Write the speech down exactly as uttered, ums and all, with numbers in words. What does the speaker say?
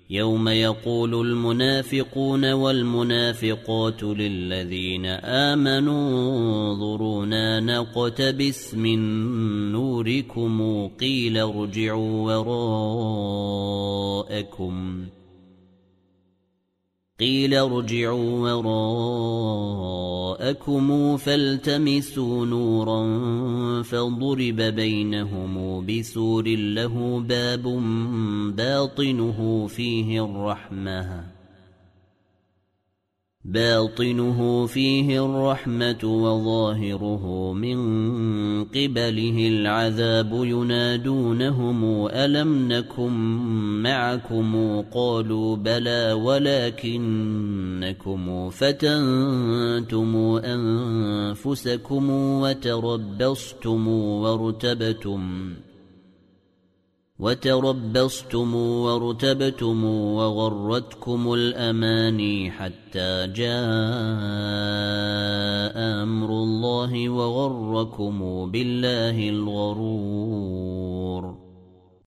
يوم يقول المنافقون والمنافقات للذين آمنوا انظرونا نقتبس من نوركم قيل ارجعوا وراءكم قيل ارجعوا وراءكم فالتمسوا نورا فضرب بينهم بسور له باب باطنه فيه الرحمة باطنه فيه الرحمة وظاهره من قبله العذاب ينادونهم ألم نكن معكم قالوا بلى ولكنكم فتنتم أنفسكم وتربصتم وارتبتم وتربصتم وارتبتم وغرتكم الأماني حتى جاء أمر الله وغركم بالله الغرور